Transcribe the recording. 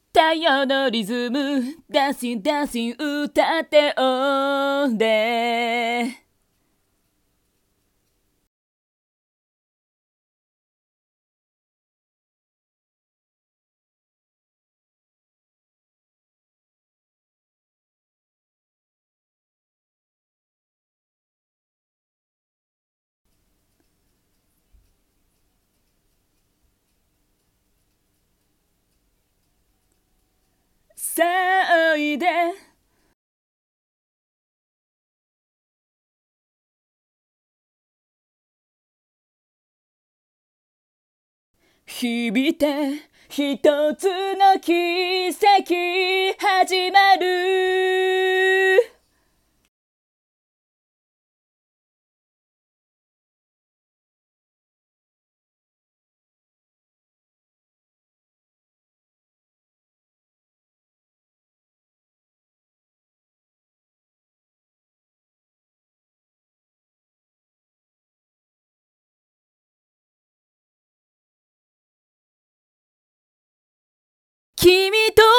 太陽のリズムダンシンダンシン歌っておーれ。さあおいで響いて一つの奇跡始まる。君と